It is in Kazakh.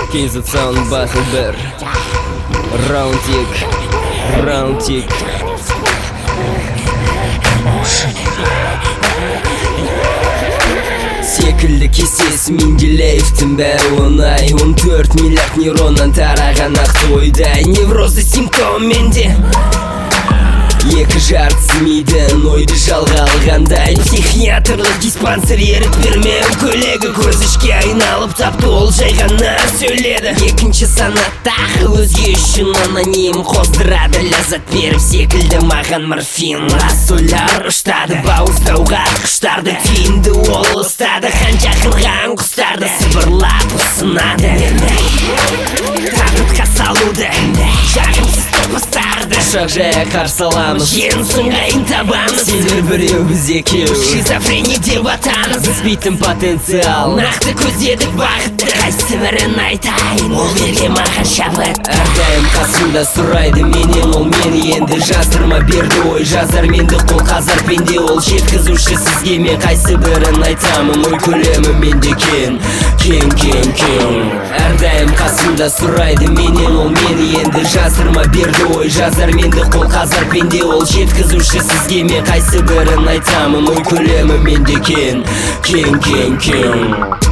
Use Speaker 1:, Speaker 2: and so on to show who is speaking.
Speaker 1: KZ Sound Battle Bear Round tick Секілді кесесі Менделеевтің бәрі оңай 14 миллиард нейроннан тараған ақты ойдай Неврозы симптом менде Екі жартысы миден ойды жалға алғандай Психиатрлық диспансер ерік бермеу Көлегі көз ішке айналып тапты ол жай ғана сөйледі Екінші санаттағы өзге үшін аноним қоздырады ләззат беріп секілді маған морфин Рас ойлар ұштады бауыздауға құштарды Тиімді ол ұстады қанша қылған құстарды Сыбырлап ұсынады тағытқа салуды жағымсыз топыстарды Шақ жая қарсы аламыз Жен сұңғайын табамыз Сендер біреу біз екеу Шизофрения деп атамыз Біспейтін потенциал Нақты көздедік бағытты Қайсы бірін айтайын Ол берген маған шабыт Әрдайым қасымда сұрайды менен ол мені енді Жаздырма берді ой жазар менді қол қазар пенде ол жеткізуші сізге мен қайсы бірін айтамын Ой көлемі менде кен Әрдайым қасымда сұрайды менен ол мені енді Жаздырма берді ой жазар менді қол қазар пенде ол жеткізуші сізге мен қайсы бірін айтамын Ой көлемі менде кен